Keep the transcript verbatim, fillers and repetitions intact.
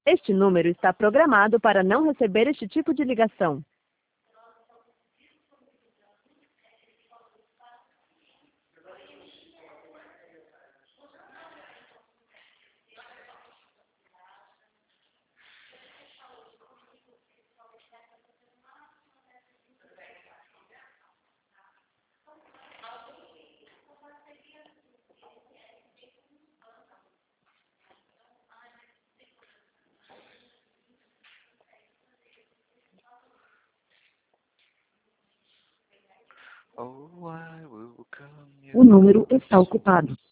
Este número está programado para não receber este tipo de ligação. Oh, I will come O número está ocupado.